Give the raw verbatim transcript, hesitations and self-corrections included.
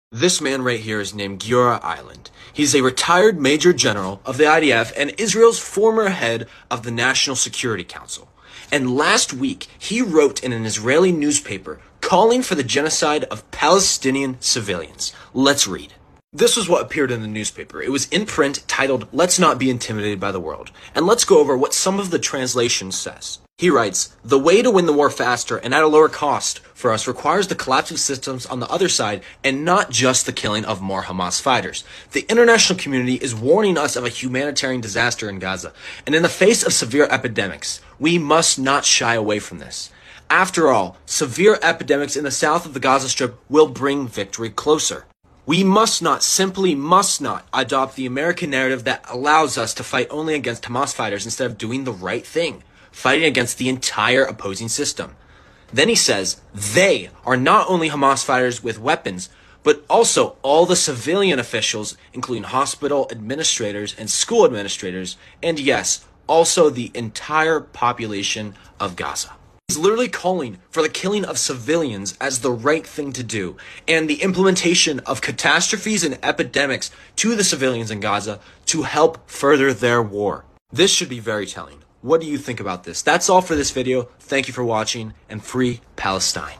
This man right here is named Giora Eiland. He's a retired Major General of the I D F and Israel's former head of the National Security Council. And last week, he wrote in an Israeli newspaper calling for the genocide of Palestinian civilians. Let's read. This was what appeared in the newspaper. It was in print, titled, "Let's Not Be Intimidated by the World." And let's go over what some of the translation says. He writes, "The way to win the war faster and at a lower cost for us requires the collapse of systems on the other side and not just the killing of more Hamas fighters. The international community is warning us of a humanitarian disaster in Gaza, and in the face of severe epidemics, we must not shy away from this. After all, severe epidemics in the south of the Gaza Strip will bring victory closer. We must not, simply must not, adopt the American narrative that allows us to fight only against Hamas fighters instead of doing the right thing, fighting against the entire opposing system." Then he says, they are not only Hamas fighters with weapons, but also all the civilian officials, including hospital administrators and school administrators, and yes, also the entire population of Gaza. He's literally calling for the killing of civilians as the right thing to do, and the implementation of catastrophes and epidemics to the civilians in Gaza to help further their war. This should be very telling. What do you think about this? That's all for this video. Thank you for watching, and free Palestine.